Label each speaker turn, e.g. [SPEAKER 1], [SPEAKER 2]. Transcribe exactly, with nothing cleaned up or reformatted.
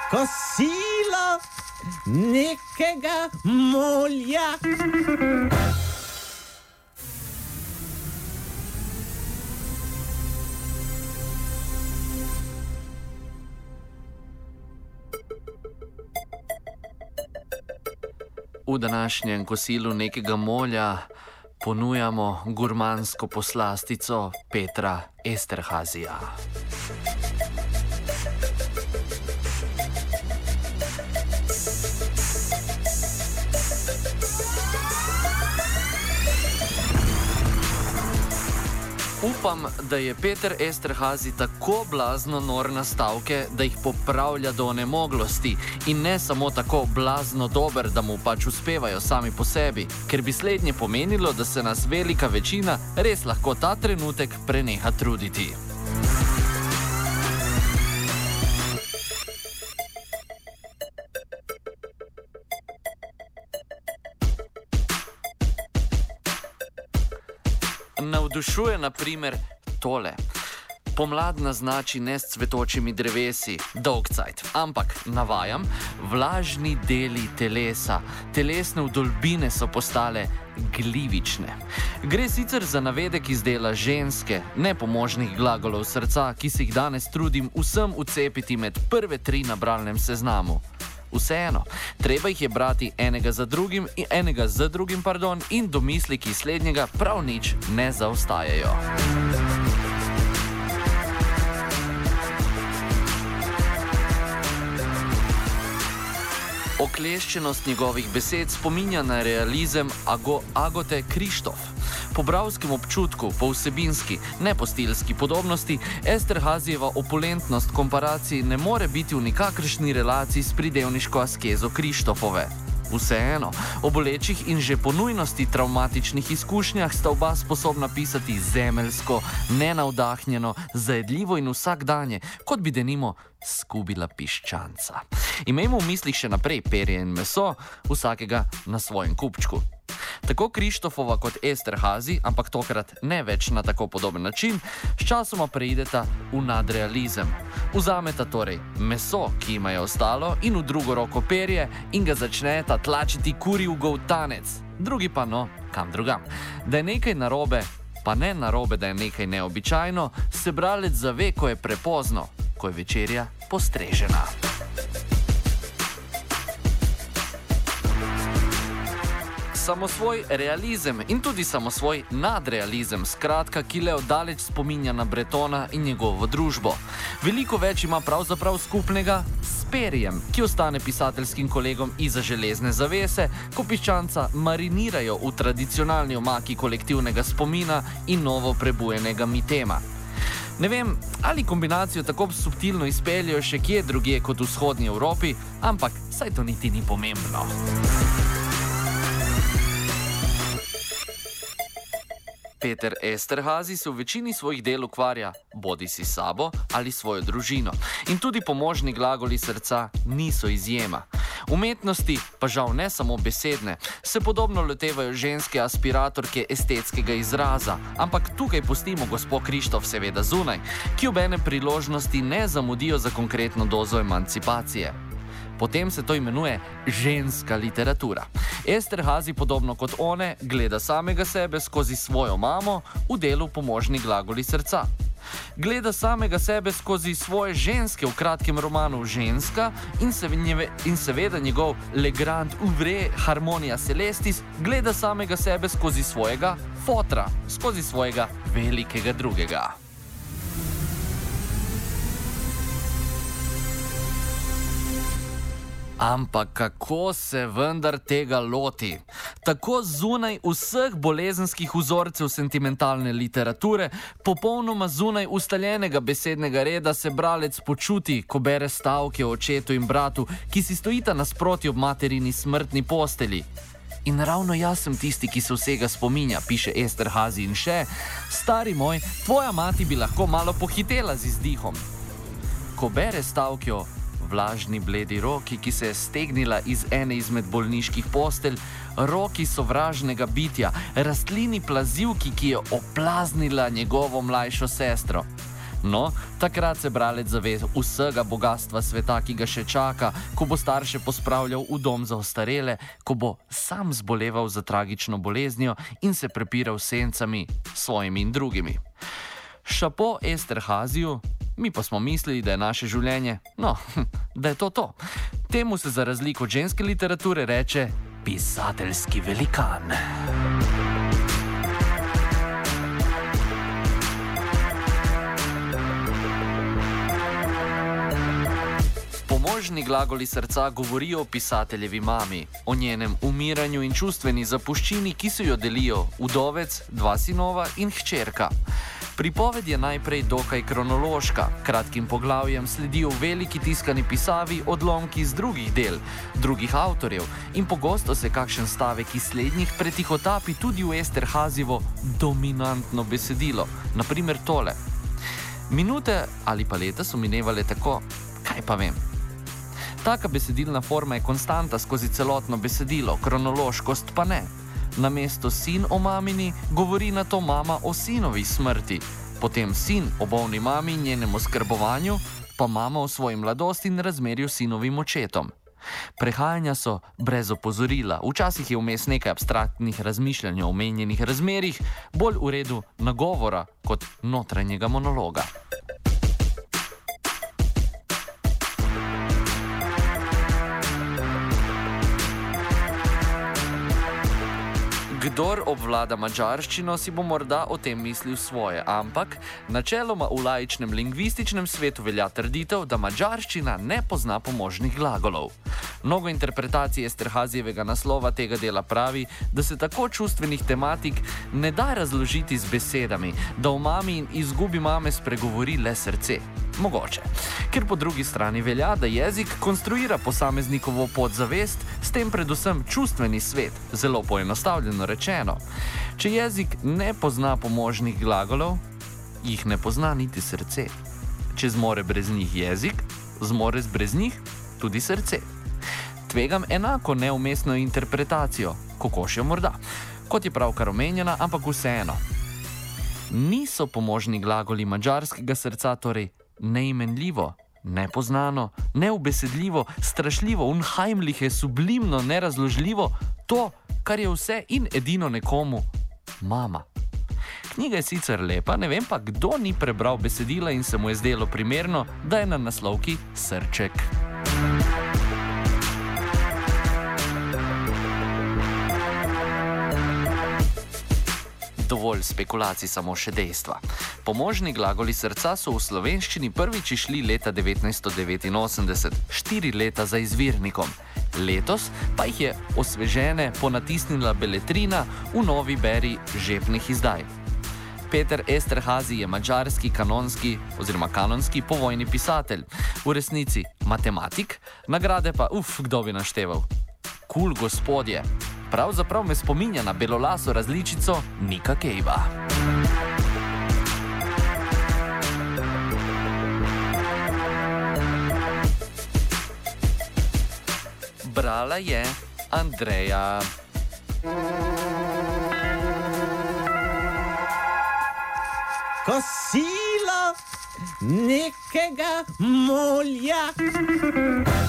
[SPEAKER 1] kosilo nekega molja.
[SPEAKER 2] V današnjem kosilu nekega molja ponujamo gurmansko poslastico Petra Esterházija. Upam, da je Peter Esterházy tako blazno nor na stavke, da jih popravlja do onemoglosti in ne samo tako blazno dober, da mu pač uspevajo sami po sebi, ker bi slednje pomenilo, da se nas velika večina res lahko ta trenutek preneha truditi. Navdušuje na primer tole. Pomlad naznači ne s cvetočimi drevesi, dolg cajt, ampak, navajam, vlažni deli telesa, telesne vdolbine so postale glivične. Gre sicer za navedek iz dela ženske, nepomožnih glagolov srca, ki se jih danes trudim vsem ucepiti med prve tri na bralnem seznamu. Vseeno, treba jih je brati enega za drugim, enega za drugim pardon, in domisliki slednjega prav nič ne zaostajajo. Okleščenost njegovih besed spominja na realizem Ago, Agote Krištof. Po bralskem občutku, po vsebinski, ne po stilski podobnosti, Esterházyjeva opulentnost komparaciji ne more biti v nikakršni relaciji s pridevniško askezo Krištofove. Vseeno, o bolečih in že po nujnosti travmatičnih izkušnjah sta oba sposobna pisati zemeljsko, nenavdahnjeno, zajedljivo in vsakdanje, kot bi denimo skubila piščanca. Imejmo v mislih še naprej perje in meso, vsakega na svojem kupčku. Tako Krištofova kot Esterházy, ampak tokrat ne več na tako podoben način, sčasoma preideta v nadrealizem. Vzameta torej meso, ki ima je ostalo, in v drugo roko perje in ga začneta tlačiti kurji v goltanec. Drugi pa no, kam drugam. Da je nekaj narobe, pa ne narobe, da je nekaj neobičajno, se bralec zave, ko je prepozno, ko je večerja postrežena. Samosvoj realizem in tudi samosvoj nadrealizem, skratka, ki le oddaleč spominja na Bretona in njegovo družbo. Veliko več ima pravzaprav skupnega s perjem, ki ostane pisateljskim kolegom izza železne zavese, ko piščanca marinirajo v tradicionalni omaki kolektivnega spomina in novo prebujenega mitema. Ne vem, ali kombinacijo tako subtilno izpeljajo še kje drugje kot v vzhodni Evropi, ampak saj to niti ni pomembno. Peter Esterházy se v večini svojih del ukvarja bodisi s sabo ali svojo družino. In tudi pomožni glagoli srca niso izjema. Umetnosti, pa žal ne samo besedne, se podobno lotevajo ženske aspiratorke estetskega izraza, ampak tukaj pustimo gospo Krištof seveda zunaj, ki ob ene priložnosti ne zamudijo za konkretno dozo emancipacije. Potem se to imenuje ženska literatura. Esterházy, podobno kot one, gleda samega sebe skozi svojo mamo v delu pomožni glagoli srca. Gleda samega sebe skozi svoje ženske v kratkem romanu Ženska in, se, in seveda njegov Le Grand Ouvre Harmonia Celestis gleda samega sebe skozi svojega fotra, skozi svojega velikega drugega. Ampak kako se vendar tega loti? Tako zunaj vseh bolezenskih vzorcev sentimentalne literature, popolnoma zunaj ustaljenega besednega reda se bralec počuti, ko bere stavke o očetu in bratu, ki si stojita nasproti ob materini smrtni posteli. In ravno jaz sem tisti, ki se vsega spominja, piše Esterházy in še, stari moj, tvoja mati bi lahko malo pohitela z izdihom. Ko bere stavke o vlažni bledi roki, ki se je stegnila iz ene izmed bolniških postelj, roki sovražnega bitja, rastlini plazivki, ki je oplaznila njegovo mlajšo sestro. No, takrat se bralec zave vsega bogatstva sveta, ki ga še čaka, ko bo starše pospravljal v dom za ostarele, ko bo sam zboleval za tragično boleznijo in se prepiral s sencami, svojimi in drugimi. Šapo Esterhaziju, mi pa smo mislili, da je naše življenje, no, da je to to. Temu se za razliko od ženske literature reče pisateljski velikan. Pomožni glagoli srca govorijo o pisateljevi mami, o njenem umiranju in čustveni zapuščini, ki so jo delijo vdovec, dva sinova in hčerka. Pripoved je najprej dokaj kronološka, kratkim poglavjem sledijo veliki tiskani pisavi odlomki iz drugih del, drugih avtorjev in pogosto se kakšen stavek iz slednjih pretihotapi tudi v Esterhazijevo dominantno besedilo, naprimer tole. Minute ali pa leta so minevale tako, kaj pa vem. Taka besedilna forma je konstanta skozi celotno besedilo, kronološkost pa ne. Namesto sin o mamini govori na to mama o sinovi smrti, potem sin o bolni mami in njenem oskrbovanju, pa mama o svoji mladosti in razmerju s sinovim očetom. Prehajanja so brez opozorila, včasih je vmes nekaj abstraktnih razmišljanj o omenjenih razmerjih, bolj v redu nagovora kot notranjega monologa. Kdor obvlada madžarščino, si bo morda o tem mislil svoje, ampak načeloma v laičnem lingvističnem svetu velja trditev, da madžarščina ne pozna pomožnih glagolov. Mnogo interpretacij Esterhazijevega naslova tega dela pravi, da se tako čustvenih tematik ne da razložiti z besedami, da o mami in izgubi mame spregovori le srce. Mogoče. Ker po drugi strani velja, da jezik konstruira posameznikovo podzavest, s tem predvsem čustveni svet, zelo poenostavljeno rečeno. Če jezik ne pozna pomožnih glagolov, jih ne pozna niti srce. Če zmore brez njih jezik, zmore brez njih tudi srce. Tvegam enako neumestno interpretacijo, kokošjo morda, kot je pravkar omenjena, ampak vseeno. Niso pomožni glagoli madžarskega srca torej neimenljivo, nepoznano, neubesedljivo, strašljivo, unheimliche, sublimno, nerazložljivo, to, kar je vse in edino nekomu mama. Knjiga je sicer lepa, ne vem pa, kdo ni prebral besedila in se mu je zdelo primerno, da je na naslovki srček. Dovolj spekulacij, samo še dejstva. Pomožni glagoli srca so v slovenščini prvič išli leta devetnajststo devetinosemdeset, štiri leta za izvirnikom. Letos pa jih je osvežene ponatisnila Beletrina v novi beri žepnih izdaj. Peter Esterhazy je madžarski kanonski oziroma kanonski povojni pisatelj, v resnici matematik, nagrade pa, uf, kdo bi našteval. Kul gospodje. Pravzaprav me spominja na belolaso različico Nika Cavea. Brala je Andreja.
[SPEAKER 1] Kosilo nekega mulja.